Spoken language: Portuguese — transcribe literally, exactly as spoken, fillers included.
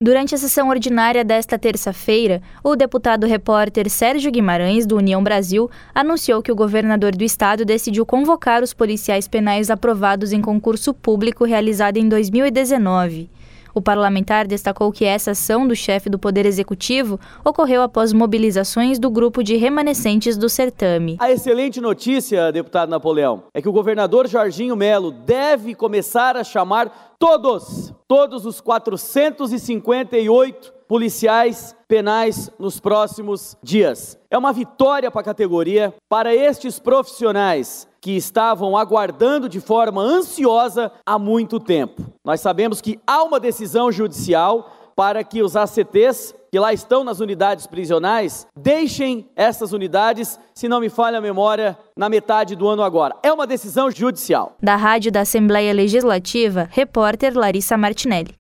Durante a sessão ordinária desta terça-feira, o deputado repórter Sérgio Guimarães, do União Brasil, anunciou que o governador do estado decidiu convocar os policiais penais aprovados em concurso público realizado em dois mil e dezenove. O parlamentar destacou que essa ação do chefe do Poder Executivo ocorreu após mobilizações do grupo de remanescentes do certame. A excelente notícia, deputado Napoleão, é que o governador Jorginho Melo deve começar a chamar todos, todos os quatrocentos e cinquenta e oito policiais penais nos próximos dias. É uma vitória para a categoria, para estes profissionais que estavam aguardando de forma ansiosa há muito tempo. Nós sabemos que há uma decisão judicial para que os A C Tês, que lá estão nas unidades prisionais, deixem essas unidades, se não me falha a memória, na metade do ano agora. É uma decisão judicial. Da Rádio da Assembleia Legislativa, repórter Larissa Martinelli.